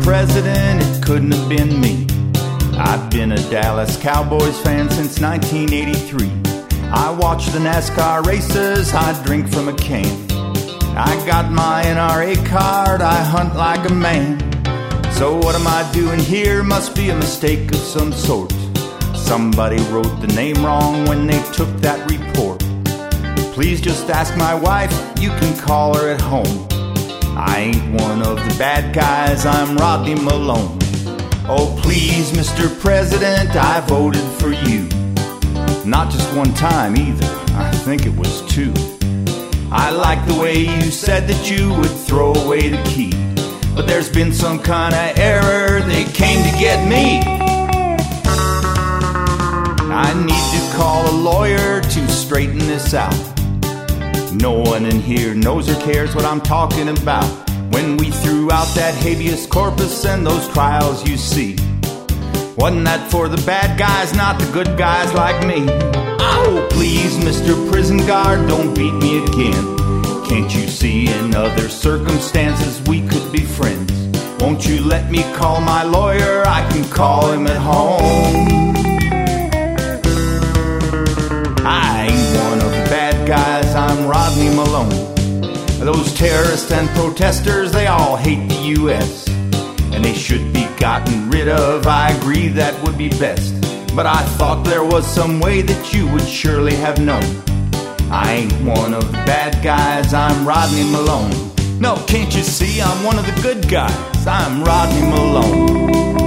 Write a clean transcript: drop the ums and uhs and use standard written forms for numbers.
president, it couldn't have been me. I've been a Dallas Cowboys fan since 1983. I watch the NASCAR races, I drink from a can. I got my NRA card, I hunt like a man. So what am I doing here? Must be a mistake of some sort. Somebody wrote the name wrong when they took that report. Please just ask my wife, you can call her at home. I ain't one of the bad guys, I'm Rodney Malone. Oh please, Mr. President, I voted for you. Not just one time either, I think it was two. I like the way you said that you would throw away the key. But there's been some kind of error, they came to get me. I need to call a lawyer to straighten this out. No one in here knows or cares what I'm talking about. When we threw out that habeas corpus and those trials you see, wasn't that for the bad guys, not the good guys like me? Oh, please, Mr. Prison Guard, don't beat me again. Can't you see in other circumstances we could be friends? Won't you let me call my lawyer? I can call him at home. I ain't one of the bad guys, I'm Rodney Malone. Those terrorists and protesters, they all hate the U.S. and they should be gotten rid of, I agree that would be best. But I thought there was some way that you would surely have known. I ain't one of the bad guys, I'm Rodney Malone. No, can't you see I'm one of the good guys, I'm Rodney Malone.